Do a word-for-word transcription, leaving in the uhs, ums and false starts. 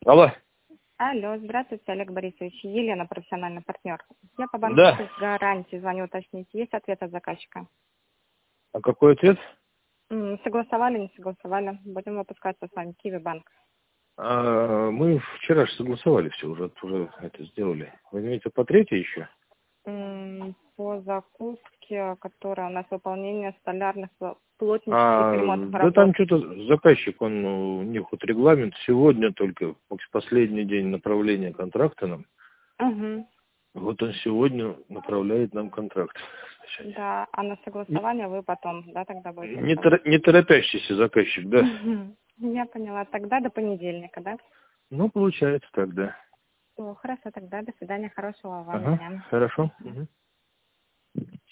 Алло. Алло, здравствуйте, Олег Борисович. Елена, профессиональный партнер. Я по банку Да. гарантии звоню уточнить. Есть ответ от заказчика? А какой ответ? М, Согласовали, не согласовали. Будем выпускаться с вами. Киви банк. А, мы вчера же согласовали все, уже, уже это сделали. Вы имеете по третьей еще? М, По закупке, которая у нас выполнение столярных пл- плотнических А, ремонтных да работ. там что-то заказчик, он, ну, у них вот регламент сегодня только, последний день направления контракта нам. Угу. Вот он сегодня направляет нам контракт. Да, а на Не, согласование вы потом, да, тогда будете не выполнять? тор- не торопящийся заказчик, да? Мгм. Я поняла. Тогда до понедельника, да? Ну, получается так, да. Всё, хорошо, тогда до свидания, хорошего вам Ага, дня. хорошо. Мгм. Мгм.